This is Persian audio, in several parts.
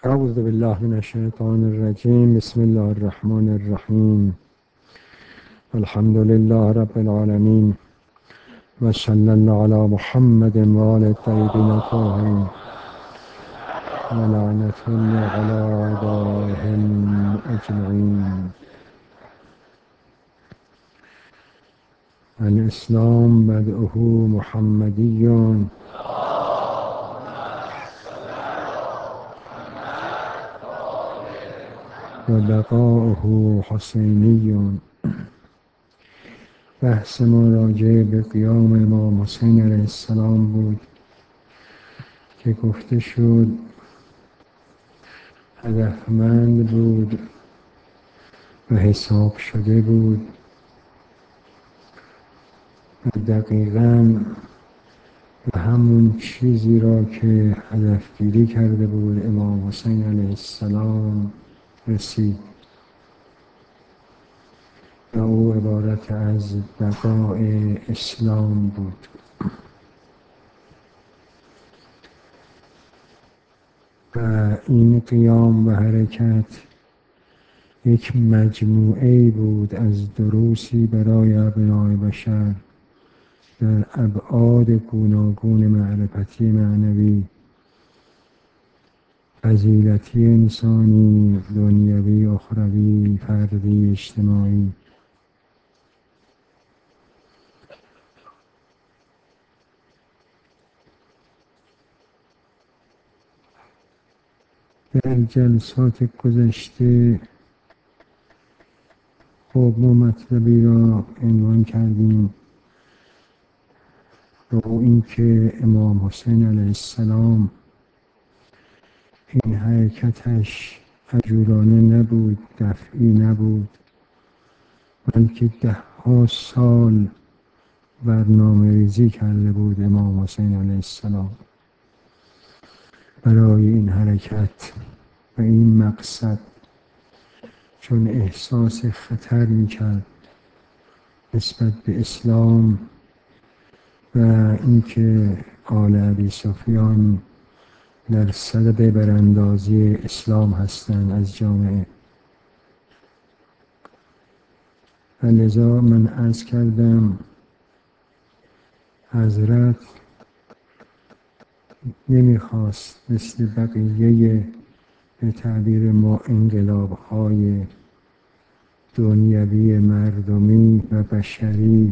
أعوذ بالله من الشيطان الرجيم. بسم الله الرحمن الرحيم. الحمد لله رب العالمين، وصلى الله على محمد وآل الطيبين الطاهرين، ولعنة الله على أعدائهم أجمعين. الإسلام بدءه محمدي، وبقاؤه حسینی. بحث ما راجع به قیام امام حسین علیه السلام بود که گفته شد هدفمند بود و حساب شده بود و دقیقاً به همون چیزی را که هدفگیری کرده بود امام حسین علیه السلام رسید و او عبارت از بقای اسلام بود. و این قیام و حرکت یک مجموعه بود از دروسی برای ابنای بشر در ابعاد گوناگون معرفتی معنوی، فضیلتی انسانی، دنیوی، اخروی، فردی، اجتماعی. در جلسات گذشته خب ما مطلبی را عنوان کردیم و این که امام حسین علیه السلام این حرکتش عجولانه نبود، دفعی نبود، بلکه 10 سال برنامه ریزی کرده بود امام حسین علیه السلام برای این حرکت و این مقصد، چون احساس خطر میکرد نسبت به اسلام و اینکه آل ابی سفیان در صدد براندازی اسلام هستند از جامعه. و لذا من عرض کردم حضرت نمیخواست مثل بقیه به تعبیر ما انقلاب‌های دنیوی مردمی و بشری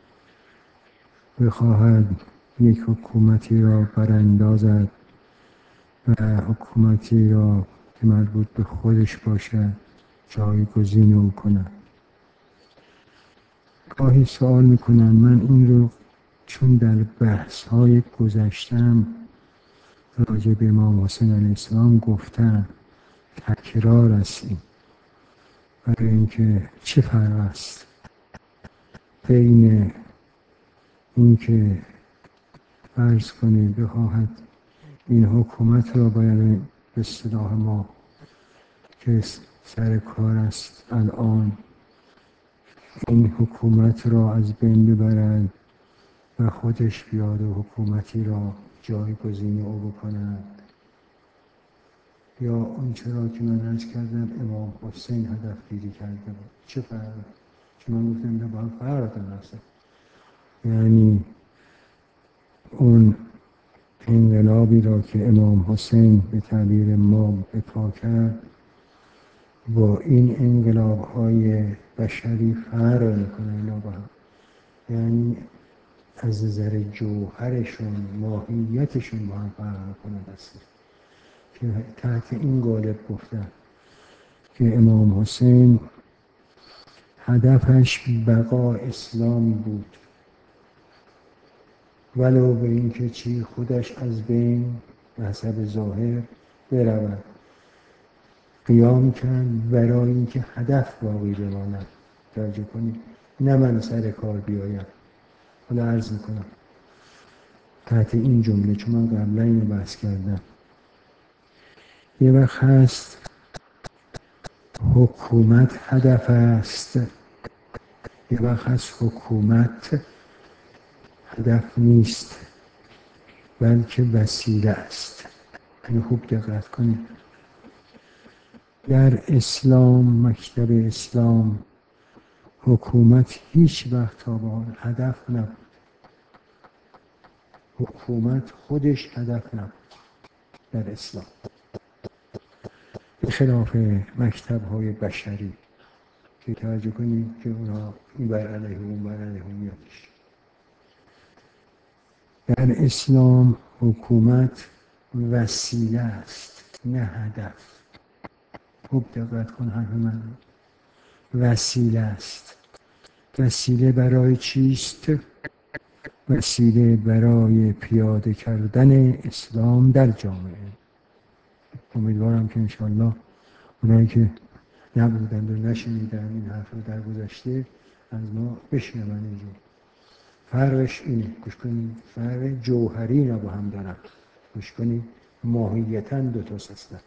بخواهد یک حکومتی را براندازد و حکومتی را که مربوط به خودش باشد جایگزین او کند. گاهی سوال میکنن، من این رو چون در بحث‌های گذشتم راجع به امام حسین علیه السلام گفتم، تکرار است این. برای اینکه چه فرق است بین اینکه فرض کنید بخواهد این حکومت را باید به اصطلاح ما که سر کار است الان این حکومت را از بین ببرد و خودش بیاد و حکومتی را جایگزین او بکند، یا اون چرا که من عرض کردم امام حسین هدفگیری کرده بود. چه فرق؟ چون من گفتم ده با هم فرق داره. یعنی اون انقلابی را که امام حسین به تعبیر ما به پا کرد با این انقلاب‌های بشری فرق میکنه اینا با هم. یعنی از نظر جوهرشون، ماهیتشون با هم فرق میکنه. که تحت این قالب گفتن که امام حسین هدفش بقا اسلام بود، ولو به این که چی خودش از بین به حسب ظاهر برود. قیام کرد برای اینکه هدف باقی بماند. توجه کنید، نه من سر کار بیایم. حالا عرض میکنم تحت این جمله، چون من قبلا اینو بحث کردم. یه وقت هست حکومت هدف است، یه وقت هست حکومت هدف نیست بلکه وسیله است. اینو خوب دقت کنید. در اسلام، مکتب اسلام، حکومت هیچ وقت تا به حال هدف نبود. حکومت خودش هدف نبود در اسلام، به خلاف مکتب‌های بشری که توجه کنید که اونا این بر علیه اون بر علیه اون میادش. در اسلام حکومت وسیله است نه هدف. خوب دقت کن حرف من. وسیله است. وسیله برای چیست؟ وسیله برای پیاده کردن اسلام در جامعه. امیدوارم که انشاءالله اونایی که نبودند و نشنیدن این حرف رو در گذشته از ما بشنون. اینجا فرقش اینه، گوش کنید، فرق جوهری اینا با هم دارن، گوش کنید، ماهیتاً دو تاست هستن.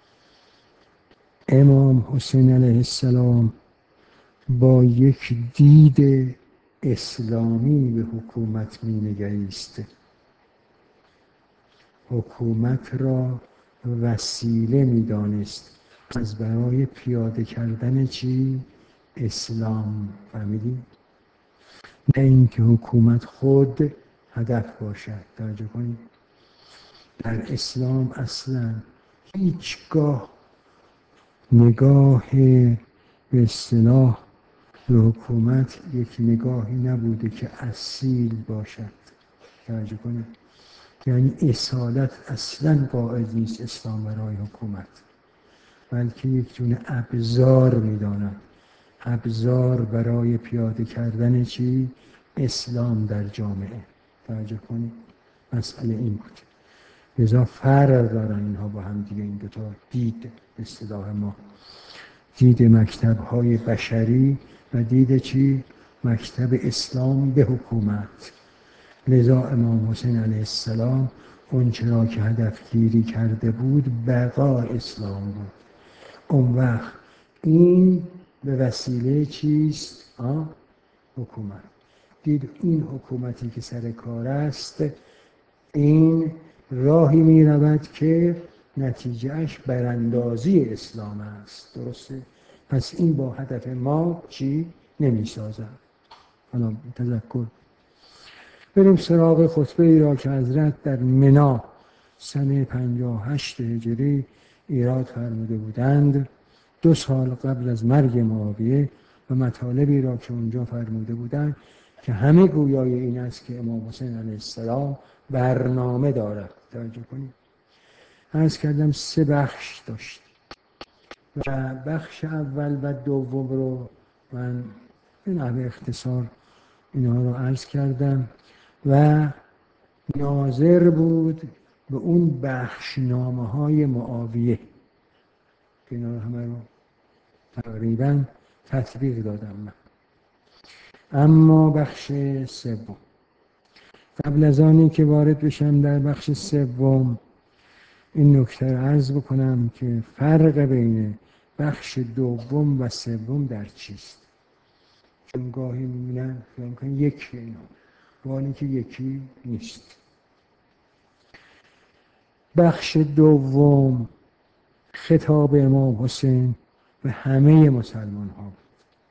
امام حسین علیه السلام با یک دید اسلامی به حکومت مینگریست. حکومت را وسیله میدانست از برای پیاده کردن چی؟ اسلام. فهمیدی؟ نه اینکه حکومت خود هدف باشد. توجه کنید، در اسلام اصلا هیچگاه نگاه به اصطلاح به حکومت یک نگاهی نبوده که اصیل باشد. توجه کنید، یعنی اصالت اصلا قائل نیست اسلام برای حکومت، بلکه یک جون ابزار میداند، ابزار برای پیاده کردن چی؟ اسلام در جامعه. توجه کنید، مسئله این بود. لذا فرق دارن اینها با هم دیگه، این دوتا دید اصطلاح ما، دید مکتب‌های بشری و دید چی؟ مکتب اسلام به حکومت. لذا امام حسین علیه السلام اون چرا که هدف گیری کرده بود بقا اسلام بود. اون وقت این به وسیله چیست؟ حکومت. دید این حکومتی که سر کار است، این راهی می رود که نتیجهش براندازی اسلام است. درسته؟ پس این با هدف ما چی؟ نمی سازد. حالا تذکر بریم سراغ خطبه ای را که حضرت در منا سنه 58 هجری ایراد فرموده بودند، 2 سال قبل از مرگ معاویه، و مطالبی را که اونجا فرموده بودند که همه گویای این است که امام حسین علیه السلام برنامه دارد. توجه کنید، عرض کردم 3 بخش داشت و بخش اول و دوم رو من به نحو اختصار اینها رو عرض کردم و ناظر بود به اون بخشنامه‌های معاویه که اینا همه رو تقریباً تطبیق دادم من. اما بخش سوم، قبل از آنی که وارد بشم در بخش سوم، این نکته رو عرض بکنم که فرق بین بخش دوم و سوم در چیست. چون گاهی می‌بینن فکر می‌کنن یکی اینا، ولی که یکی نیست. بخش دوم خطاب امام حسین به همه مسلمان ها بود.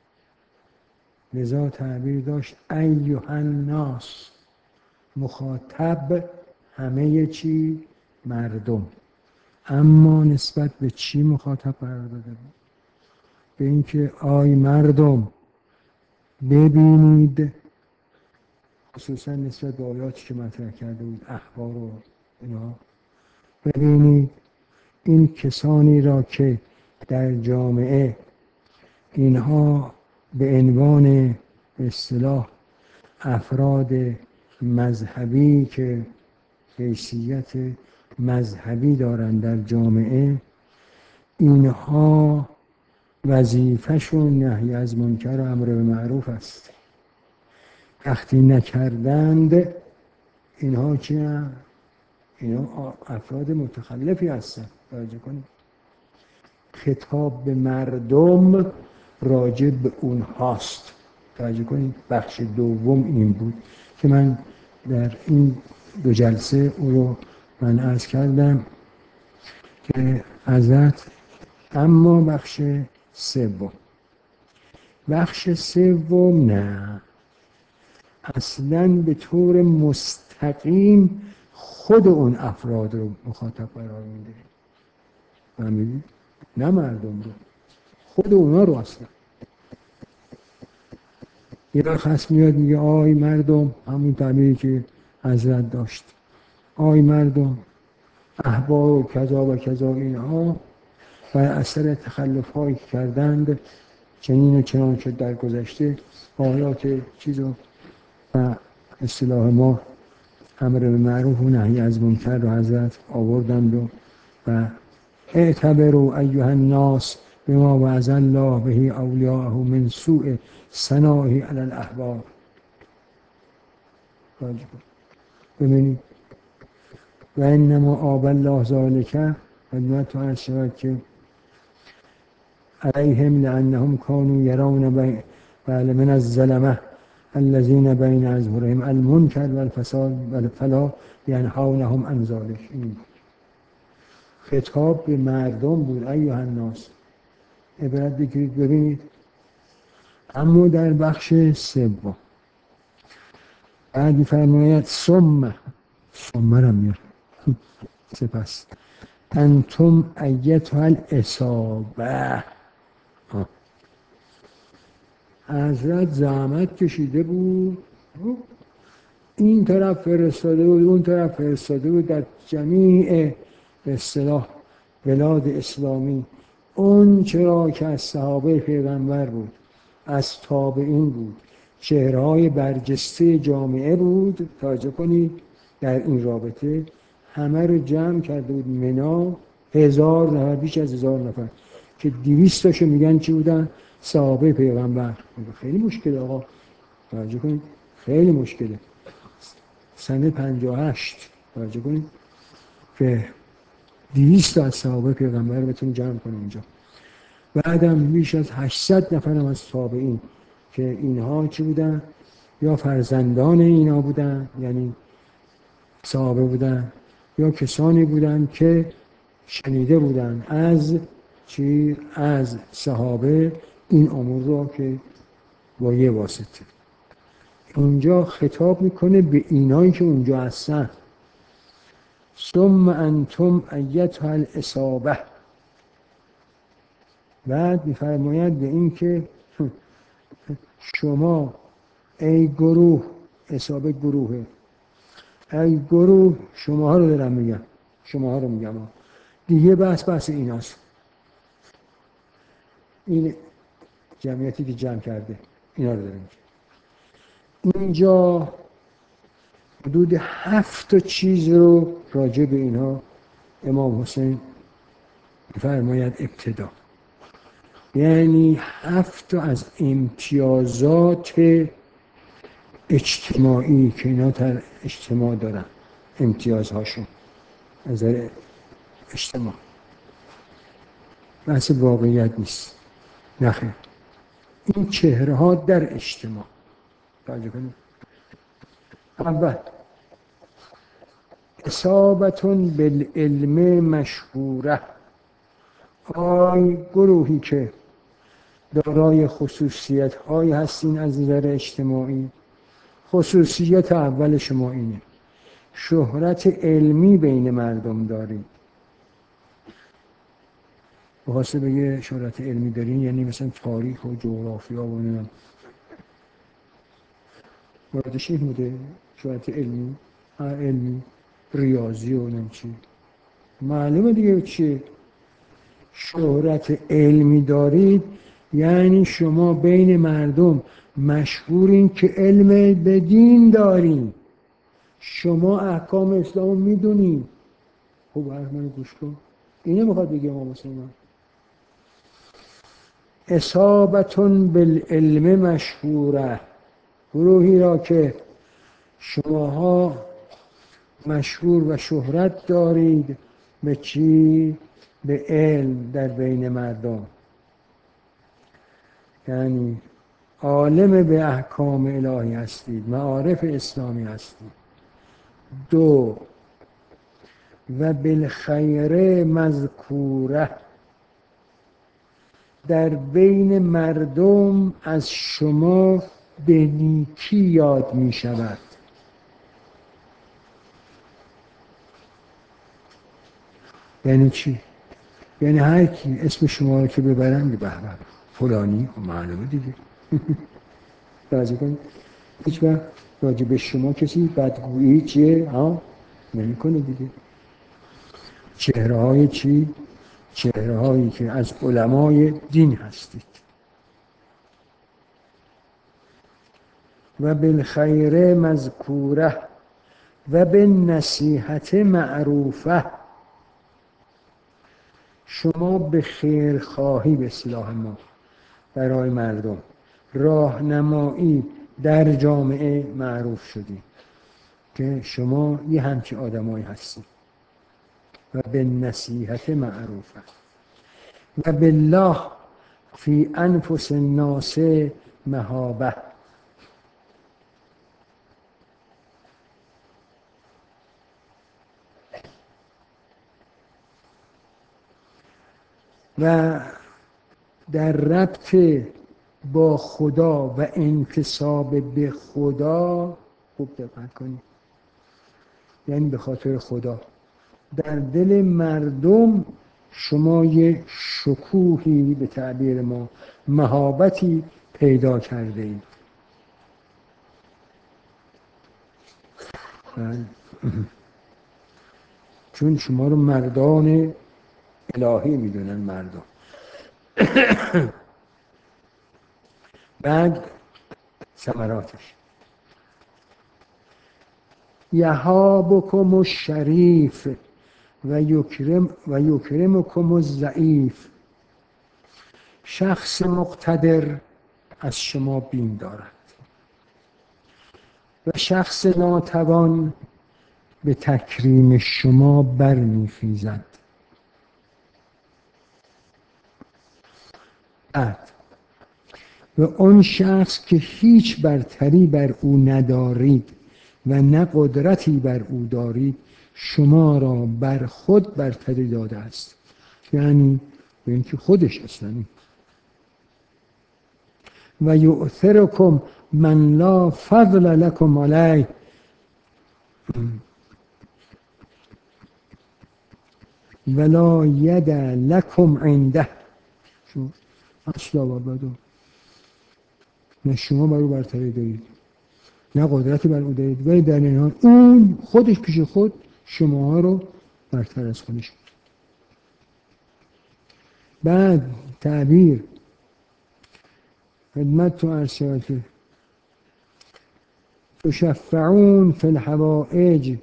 لذا تعبیر داشت ایها الناس، مخاطب همه چی؟ مردم. اما نسبت به چی مخاطب قرار داده بود؟ به اینکه آی مردم ببینید، خصوصا نسبت به آیاتی که مطرح کرده بود، اخبار و اینا، ببینید این کسانی را که در جامعه اینها به عنوان به اصطلاح افراد مذهبی که حیثیت مذهبی دارند در جامعه، اینها وظیفه‌شون نهی از منکر و امر به معروف است. وقتی نکردند اینها چی؟ اینا افراد متخلفی هستند. توجه کنید، خطاب به مردم راجع به اونهاست. توجه کنید، بخش دوم این بود که من در این 2 جلسه او رو من عرض کردم که حضرت اما بخش سوم نه، اصلا به طور مستقیم خود اون افراد رو مخاطب قرار میده. فهمیدید؟ نه مردم رو، خود اونا رو. اصلا یه وقت هست میاد میگه آی مردم، همون تعبیری که حضرت داشت، آی مردم، احبار و کذا و کذا اینها بر اثر تخلف هایی که کردند چنین و چنان شد در گذشته، آیات چیز و اصطلاح ما امر به معروف و نهی از منکر رو حضرت آوردند و اعتبروا ایها الناس بما وعظ الله به اولیاءه من سوء ثنائه علی الاحبار. ببینید و انما آب الله ذالک، خدمت عرض شود که علیهم لانهم کانوا یرون بله من الظلمه الذین بین اظهرهم المنکر والفساد فلا ینهونهم عن ذلک. این خطاب به مردم بود، ایها الناس، عبرت بگیرید. ببینید اما در بخش سوم بعد می‌فرماید ثم را میاد سپس انتم ایتها العصابه. حضرت زحمت کشیده بود، این طرف فرستاده بود، اون طرف فرستاده بود، در جمیع به اصطلاح بلاد اسلامی اون چرا که از صحابه پیغمبر بود، از تابعین بود، چهره‌های برجسته جامعه بود، توجه کنید در این رابطه همه رو جمع کرده بود منا، 1000 نفر، بیش از 1000 نفر که 200 تاشو میگن چی بودن؟ صحابه پیغمبر. خیلی مشکله آقا، توجه کنید، خیلی مشکله. سنه 58 توجه کنید که 200 تا از صحابه پیغمبر رو بتونیم جمع کنیم اینجا. بعدم بیش از 800 نفر هم از تابعین که اینها چی بودن؟ یا فرزندان اینا بودن، یعنی صحابه بودن، یا کسانی بودن که شنیده بودن از چی؟ از صحابه این امور رو که با یه واسطه. اونجا خطاب میکنه به اینایی که اونجا هستن. ثم انتم ایتها العصابه. بعد میفرماید به این که شما ای گروه، عصابه گروهه، ای گروه، شماها رو دارم میگم، شماها رو میگم دیگه، بس ایناست، این جمعیتی که جمع کرده اینا رو دارم. اینجا حدود 7 چیز رو راجع به اینها امام حسین فرماید ابتدا، یعنی 7 از امتیازات اجتماعی که اینا در اجتماع دارن، امتیازهاشون از نظر اجتماع، بحث واقعیت نیست، نخیر، این چهره ها در اجتماع. توجه کنید. اول اصابتون بالعلم مشهوره، آی گروهی که دارای خصوصیت هایی هستین از نظر اجتماعی. خصوصیت اول شما اینه شهرت علمی بین مردم دارید. بخواسته بگه شهرت علمی دارین یعنی مثلا تاریخ و جغرافیا و نمیدونم، مرادش این بوده شهرت علمی، علمی ریاضی و نمیدونم چی، معلومه دیگه چیه. شهرت علمی دارید یعنی شما بین مردم مشهورین که علم به دین دارین، شما احکام اسلام میدونین. خب حرف منو گوش کن، اینه میخواد بگه امام حسین. اصابتون بالعلم مشهوره، گروهی را که شماها مشهور و شهرت دارید به چی؟ به علم در بین مردم، یعنی عالم به احکام الهی هستید، معارف اسلامی هستید. 2 و بالخیر مذکوره، در بین مردم از شما به نیکی یاد می شود. یعنی چی؟ یعنی هر کی اسم شما رو که ببرن به به فلانی و معلومه دیگه. توجه کنید هیچ وقت راجع به شما کسی بدگویی چیه؟ نمی‌کنه دیگه. چهره های چی؟ چهره هایی که از علمای دین هستید. و بالخیر مذکوره و به نصیحت معروفه. شما به خیرخواهی به اصطلاح ما برای مردم راهنمایی در جامعه معروف شدید که شما یه همچین آدمایی هستید. و به نصیحت معروفه و بالله فی انفس الناس مهابه. و در ربط با خدا و انتساب به خدا خوب دقت کنید، یعنی به خاطر خدا در دل مردم شما یه شکوهی به تعبیر ما مهابتی پیدا کرده اید. چون شما رو مردان الهی میدونن مردم. بعد ثمراتش یهابکم الشریف و یکرمکم الضعیف. شخص مقتدر از شما بیم دارد و شخص ناتوان به تکریم شما برمیخیزد. و اون شخص که هیچ برتری بر او ندارید و نه قدرتی بر او دارید شما را بر خود برتری داده است. یعنی به اینکه خودش هستن. و یؤثرکم من لا فضل لکم علیه. ولا ید لکم عنده. اصلا و بدو نه شما بر او برتری دارید نه قدرتی بر او دارید ولی در این حال اون خودش پیش خود شما رو برتر از خودش. بعد تعبیر خدمت تو عرض شود که تشفعون فی الحوائج.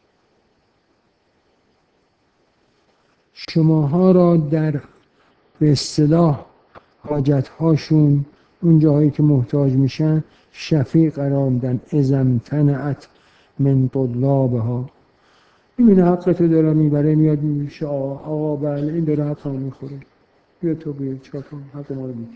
شماها را در به اصطلاح حاجتهاشون اون جاهایی که محتاج میشن شفیع قرار میدن. اذا امتنعت من طلابها. میبینه حقتو داره میبره میاد میشه آقا بله این داره حقمو میخوره بیا تو بیا چکار کنم حق ما رو بگیر.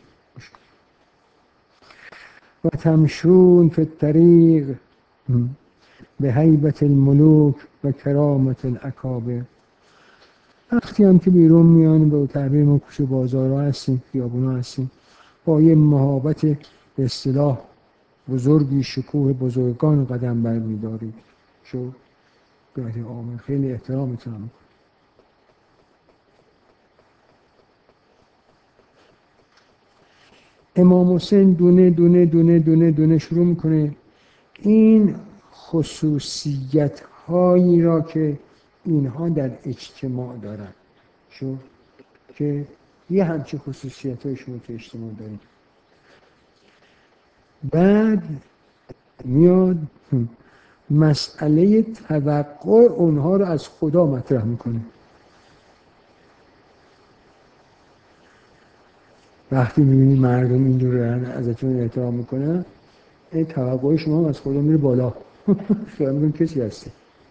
و تمشون فی الطریق به هیبت الملوک و کرامت الاکابر. وقتی هم که بیرون میان به تعبیر ما کوچه بازارها هستیم خیابونا هستیم با یه مهابت به اصطلاح بزرگی شکوه بزرگان قدم برمیدارید. شو گاهی آمن خیلی احترامتون میکنم. امام حسین دونه دونه دونه دونه دونه شروع میکنه این خصوصیت هایی را که اینها در اجتماع دارن. شو که یه همچین خصوصیت های شما تو اجتماع دارید. بعد میاد مسئله توقع اونها رو از خدا مطرح میکنه. وقتی میبینی مردم اینجور ازتون احترام میکنن این توقع شما از خدا میره بالا. خیال میکنی کسی هستی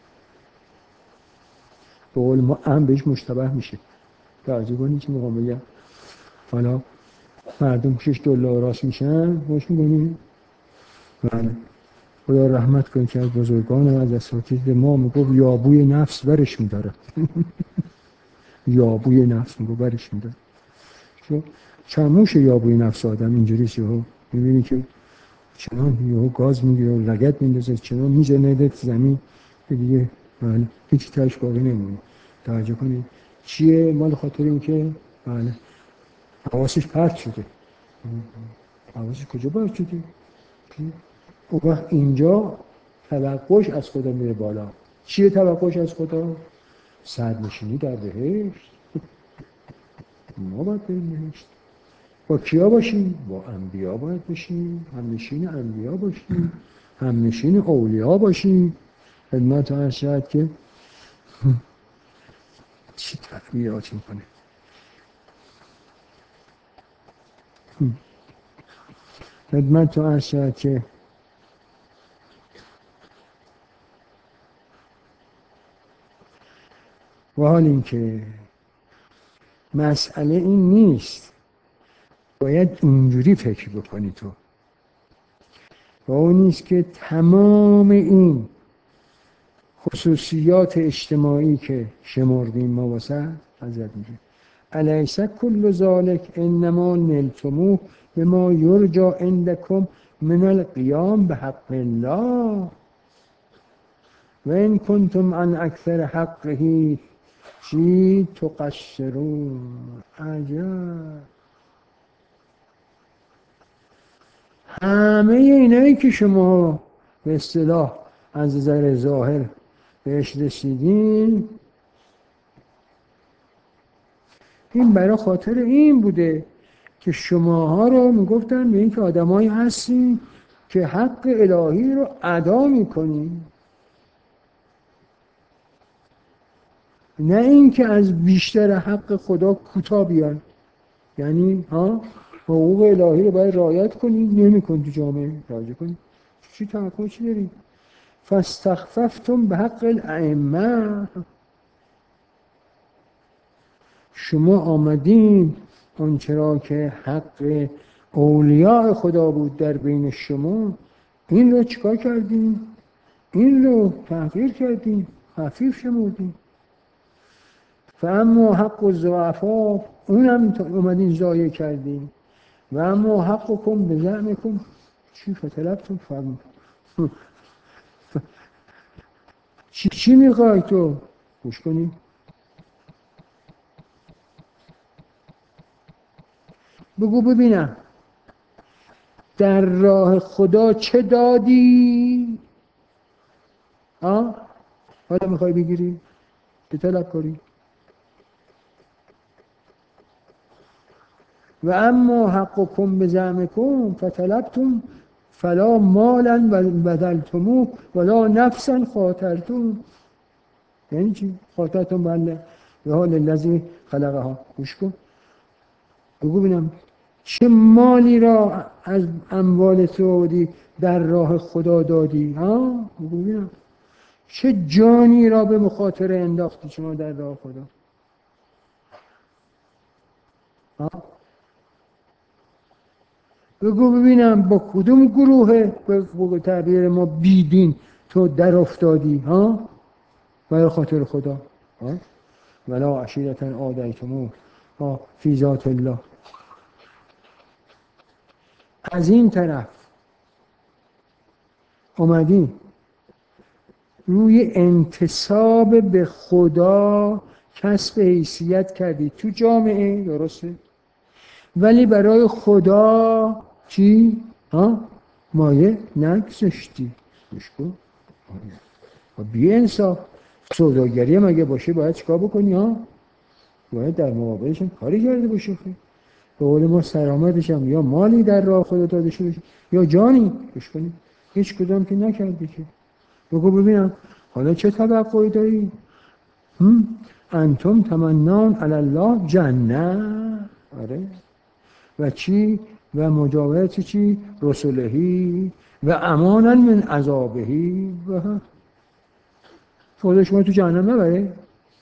به قول ما هم بهش مشتبه میشه. توجه کنی چی میخوام بگم. حالا مردم کشش دلا راست میشن باش میکنی بله خدا رحمت کنی که از بزرگان و از اساتید ما میگو یابوی نفس برش میداره. یابوی نفس میگو برش میداره. چون چموش یابوی نفس آدم اینجوری یهو میبینی که چنان یهو گاز میگیره و لگد میندازه، چنان میزنه زمین که دیگه بله هیچ تاش باقی نمونه. توجه کنید چیه؟ مال خاطر این که بله حواسش پرت شده. حواسش کجا پرت شده؟ اون وقت اینجا توقعش از خدا میره بالا. چیه توقعش از خدا؟ صدرنشینی در بهشت. ما باید بریم بهشت. با کیا باشیم؟ با انبیا باید باشیم، همنشین انبیا باشیم، همنشین اولیا باشیم. خدمت عرض شد که چی تعبیرات میکنه. خدمت عرض شد که و حال این که مسئله این نیست باید اینجوری فکر بکنی تو، و اون نیست که تمام این خصوصیات اجتماعی که شمردیم ما واسه حضرت میگه الیس کل ذالک انما نلتموه بما یرجا عندکم من القیام بحق الله و ان کنتم عن اکثر حقه چی تقصرون. عجب. همه اینایی که شما به اصطلاح از نظر ظاهر بهش رسیدین، این برای خاطر این بوده که شماها رو میگفتن به این که آدمایی هستین که حق الهی رو ادا میکنین، نه این که از بیشتر حق خدا کوتاه بیان. یعنی حقوق الهی رو باید رعایت کنین، نمی‌کنین تو جامعه راجع کنین. چی توقع چی دارین؟ فاستخففتم به حق الائمه. شما آمدین اون چرا که حق اولیاء خدا بود در بین شما، این رو چیکار کردین؟ این رو تحقیر کردین، خفیف شمردین. فاما حق الضعفاء، اونم اومدین ضایع کردین. و اما حقکم بزعمکم چی فتلبتم فرمون. چی میخوای تو؟ گوش کنی؟ بگو ببینم در راه خدا چه دادی؟ حالا میخوای بگیری؟ به طلب کنی. و اما حقکم بزعمکم فتلبتم فلا مالا بدلتموه ولا نفسا خاطرتم. یعنی چی؟ خاطرتم بله به حال الذی خلقها. گوش کن بگو ببینم چه مالی را از اموال سعودی در راه خدا دادی؟ بگو ببینم چه جانی را به مخاطره انداختی شما در راه خدا؟ بگو ببینم با کدوم گروه به تعبیر ما بیدین تو در افتادی برای خاطر خدا؟ ولا عشیرة آدیتموه فی ذات الله. از این طرف اومدی روی انتساب به خدا کسب حیثیت کردی تو جامعه، درسته؟ ولی برای خدا چی؟ مایه نگذاشتی. گوش کن بی انصاف. سوداگری هم اگه باشه باید چیکار بکنی؟ باید در مقابلش کاری کرده باشه. به قول ما سرآمدش هم یا مالی در راه خدا داده شده یا جانی. گوش کنی هیچ کدام که نکردی که. بگو ببینم حالا چه توقعی داری؟ انتم تمنون علی الله جنه. آره. و چی؟ و مجاورت چی؟ رسولهی و امانا من عذابهی. خدا شما تو جهنم نبره.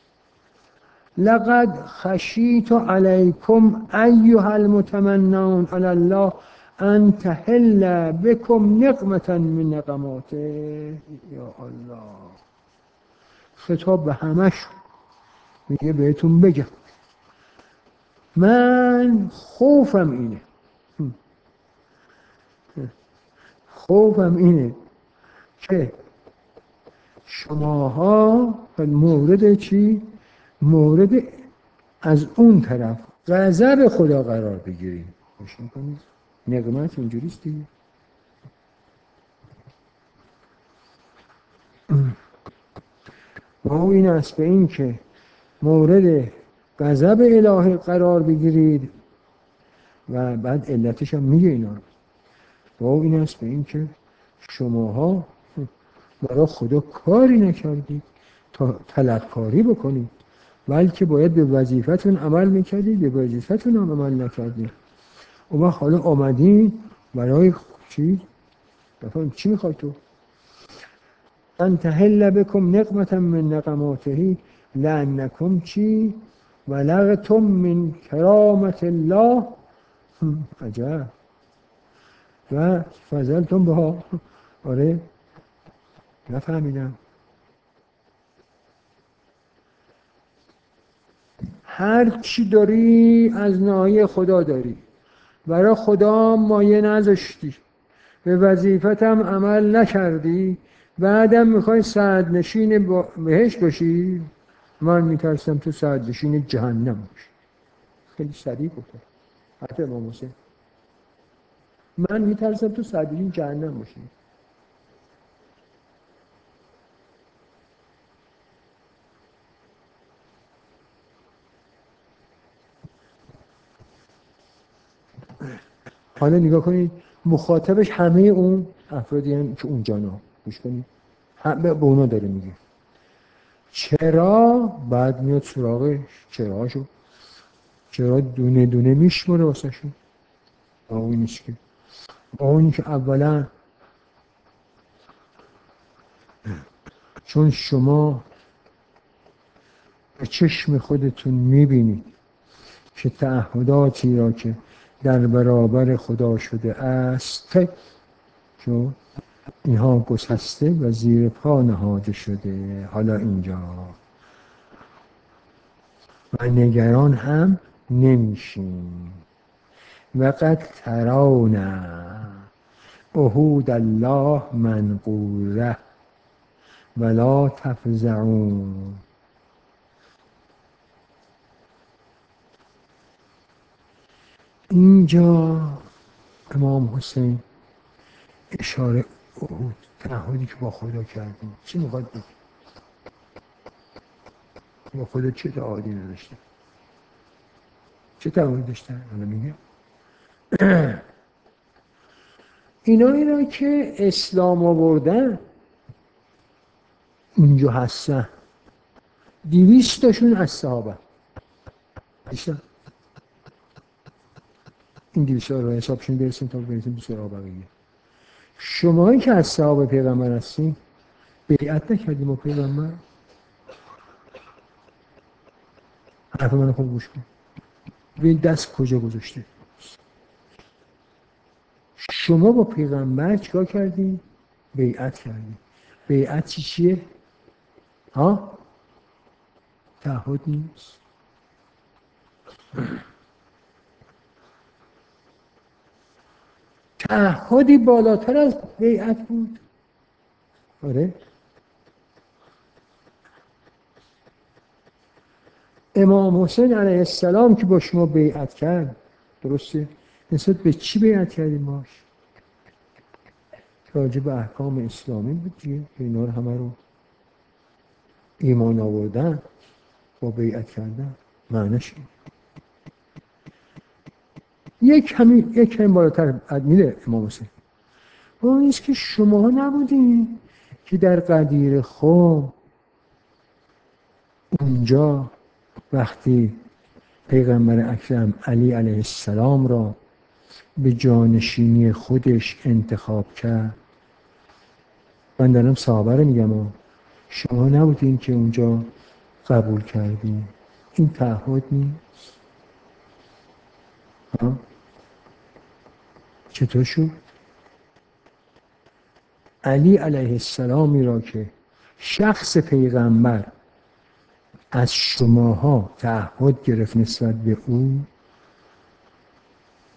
لقد خشیت علیکم ایها المتمنون علی الله ان تحل بكم نقمة من نقماته. یا الله. خطاب به همش میگه بهتون بگم من خوفم اینه که شماها مورد چی؟ مورد از اون طرف غضب خدا قرار بگیرید. خوش میکنید؟ نقمت اینجوریست دیگه. و این است به این که مورد غضب الهی قرار بگیرید و بعد علتش هم میگه اینا رو. و این است به این که شماها برای خدا کاری نکردید تا طلبکاری بکنید، بلکه باید به وظیفتون عمل میکردید، به وظیفتون هم عمل نکردید. و حالا آمدین برای چی؟ چی میخوای تو؟ ان تحل بکم نقمة من نقماته لانکم چی؟ ولغتم من کرامت الله. عجب. و فضلتم بها. آره نفهمیدم. هر چی داری از ناحیه خدا داری، برای خدا مایه نذاشتی، به وظیفتم عمل نکردی، بعدم میخوای سعدنشین بهشت باشی. من میترسم تو سعدنشین جهنم باشی. خیلی سریع گفته حتی امام حسین. من میترسم تو سعدنشین جهنم باشی. حالا نگاه کنید، مخاطبش همه اون افرادی هم که اونجا گوش کنید، همه به اونا داره میگه. چرا؟ بعد میاد سراغ چراشو، چرا دونه دونه میشمره واسه شون. اون نیست که اون که اولا چون شما به چشم خودتون میبینید که تعهداتی را که در برابر خدا شده است چون اینها گسسته و زیر پا نهاده شده. حالا اینجا و نگران هم نمیشین. وقد ترون عهود الله منقوضه ولا تفزعون. اینجا امام حسین اشاره عهود، تعهدی که با خدا کردیم. چی میخواد بگه؟ با خدا چه تعهدی نداشتن؟ چه تعهدی داشتن؟ حالا میگه اینا که اسلام آوردن اینجا هستن، 200 تاشون از صحابه هستن. این 200 رو حسابشون برسیم تا برسیم به سراغ بقیه. شمایی که از صحابه پیغمبر هستین بیعت نکردیم با پیغمبر؟ حرف من خوب گوش کن. ببین دست کجا گذاشته. شما با پیغمبر چیکار کردین؟ بیعت کردین. بیعت چیه؟ ها؟ تعهد نیست. تعهدی بالاتر از بیعت بود. آره. امام حسین علیه السلام که با شما بیعت کرد، درسته؟ نسبت به چی بیعت کردیم باش؟ راجع به احکام اسلامی بود دیگه. اینا رو همه رو ایمان آوردن با بیعت کردن. معنیش یک کمی بالاتر میره امام حسین. اون نیست که شما نبودین که در قدیر خم اونجا وقتی پیغمبر اکرم علی علیه السلام را به جانشینی خودش انتخاب کرد. من دارم صحابه رو میگم، شما نبودین که اونجا قبول کردین. این تعهد نیست. چطور شد؟ علی علیه السلامی را که شخص پیغمبر از شماها تعهد گرفت نسبت به او،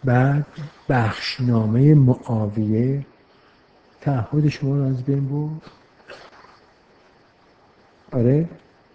بعد بخشنامه معاویه تعهد شما رو از بین برد. آره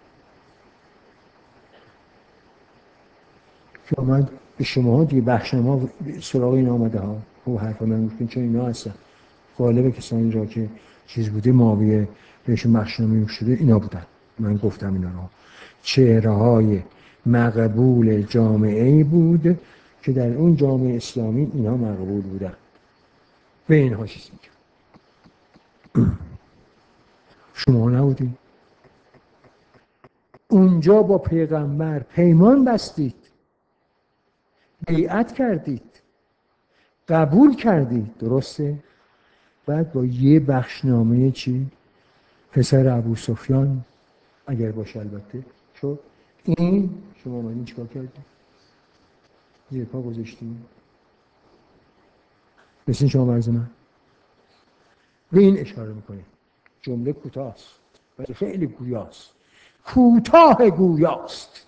که آمد به شما دیگه بخشنامه سراغ این آمده ها و حرف من گفتین چون اینا هستن غالب کسانی را که چیز بوده معاویه بهشون بخشنامه شده اینا بودن. من گفتم اینا رو چهره های مقبول جامعه بود که در اون جامعه اسلامی اینا مقبول بودن به اینها چیز میگه شما نبودید اونجا با پیغمبر پیمان بستید، بیعت کردید، قبول کردید، درسته؟ بعد با یه بخشنامه چی؟ پسر ابو سفیان اگر باشه البته چون این شما اومدین چیکار کردید؟ زیر پا گذاشتید. مثل شما مرز من به این اشاره میکنید. جمله کوتاست ولی خیلی گویاست، کوتاه گویاست.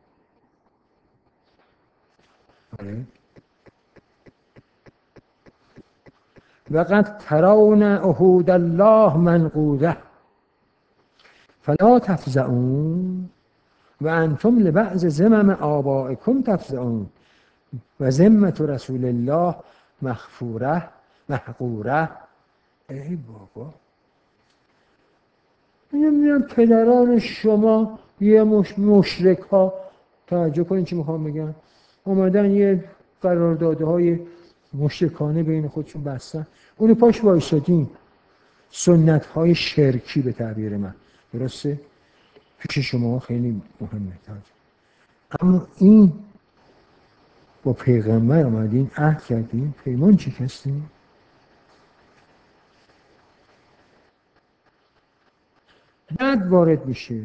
وقد ترون عهود الله منقوضه فلا تفزعون و انتم لبعض زمم آبائکم تفزعون و ذمة رسول الله مغفوره محقوره. ای بابا نمیدونم پدران شما یه مشرک ها توجه کنین چی میخوام بگم اومدن یه قرارداده های مشرکانه بین خودشون بستن اونو پاش وایسادین سنت های شرکی به تعبیر من درسته؟ پیش شما خیلی مهمه توجه. اما این با پیغمبر آمدین عهد کردین پیمان شکستین بعد وارد میشه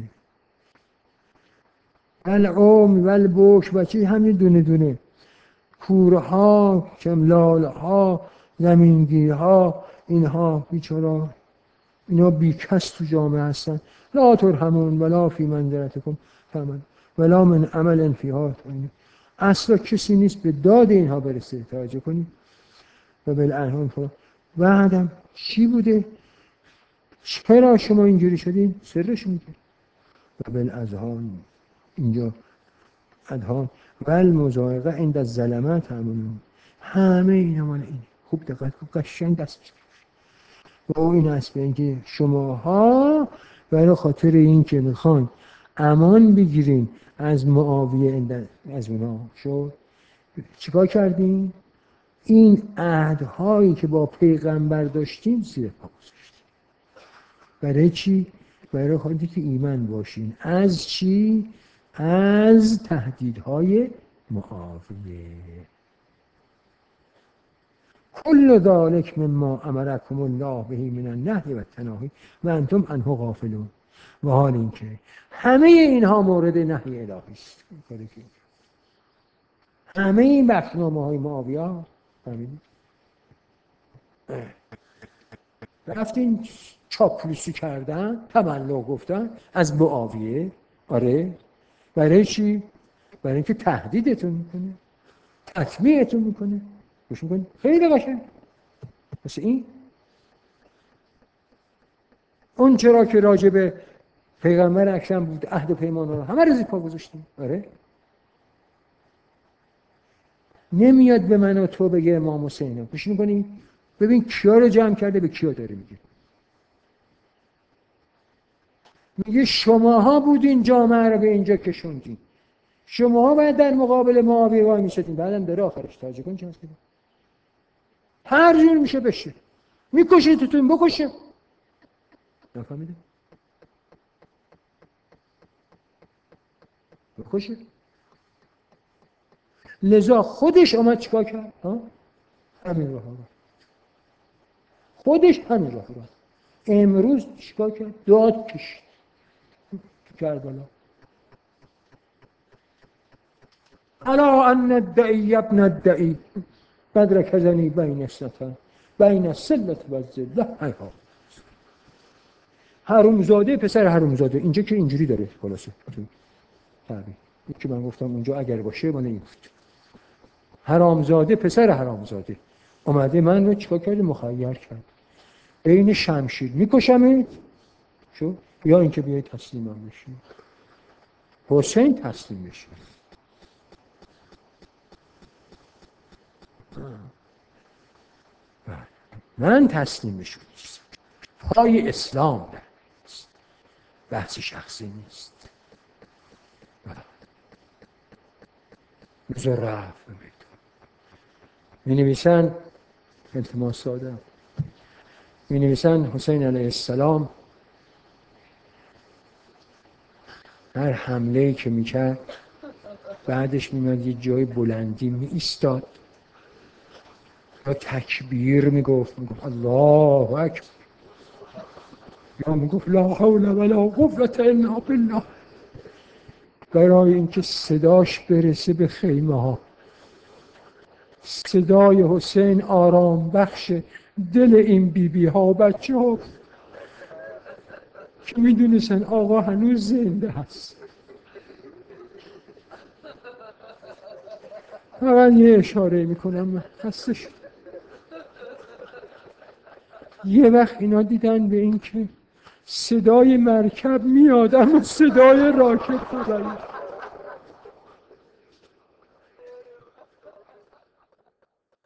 العم و البکش و چی همین دونه دونه کورها کملالها زمینگیرها اینها بیچارا اینا بیکس تو جامعه هستن لا ترحمون ولا فی منزلتکم فرمان ولا من عمل فیها اصلا کسی نیست به داد اینها برسه توجه کنید و بالارحام فرا بعدم چی بوده چرا شما اینجوری شدین سرش میگه و بالاذهان اینجا اذهان و المزایقه عند الظلمه تعملون همه اینا مال این خوب دقت کن قشنگ دست و این است به اینکه شماها برای خاطر این که میخوان امان بگیرین از معاویه از اونا شد چیکار کردین؟ این عهدهایی که با پیغمبر داشتیم زیر پا گذاشتیم. برای چی؟ برای خاطر که ایمان باشین از چی؟ از تهدیدهای معاویه. کل ذلک مما امرکم الله به من النهی و التناهی و انتم عنه غافلون و حال این که همه اینها مورد نهی الهی است. همه این بخشنامه های معاویه فهمیدید؟ رفتین چاپلوسی کردن تمنا گفتن از معاویه. آره برای چی؟ برای اینکه تهدیدتون میکنه تطمیعتون میکنه گوش میکنی؟ خیلی قشنگ مثل این اون چرا که راجع به پیغمبر اکرم بود عهد و پیمان رو همه رو زیر پا گذاشتیم. آره نمیاد به من و تو بگه امام حسین گوش میکنی؟ ببین کیا رو جمع کرده به کیا داره میگه میگه شماها بودین جامعه رو به اینجا کشوندین شماها باید در مقابل معاویه وای میشدین بعدم داره آخرش توجه کن چه هست هر جور میشه بشه میکشیدتون بکشه نفهمیده بکشه لذا خودش آمد چیکار کرد همین راه رو خودش همین راه رو امروز چیکار کرد داد کشید تو کربلا الا ان الدعی ابن الدعی قد رکزنی بین الستان بین السلة و الذلة حیها حرومزاده پسر حرومزاده اینجا که اینجوری داره خلاصه تعبیر که من گفتم اونجا اگر باشه مال این بود حرامزاده، پسر حرامزاده اومده من رو چیکار کرده؟ مخیر کرد بین شمشیر میکشمت یا اینکه بیای تسلیمم بشی. حسین تسلیم بشه. من تسلیم بشم. پای اسلام در بحث شخصی نیست. بذار رفت می نویسن التماس ساده می نویسن حسین علیه السلام هر حمله‌ای که میکرد بعدش میمد یه جای بلندی می ایستاد یا تکبیر میگفت الله اکبر یا میگفت لا حول ولا قوة الا بالله، برای اینکه صداش برسه به خیمه ها. صدای حسین آرام بخش دل این بیبی ها و بچه ها که میدونستن آقا هنوز زنده هست. فقط یه اشاره میکنم، خسته شد. یه وقت اینا دیدن به این که صدای مرکب میاد اما صدای راکت خدایی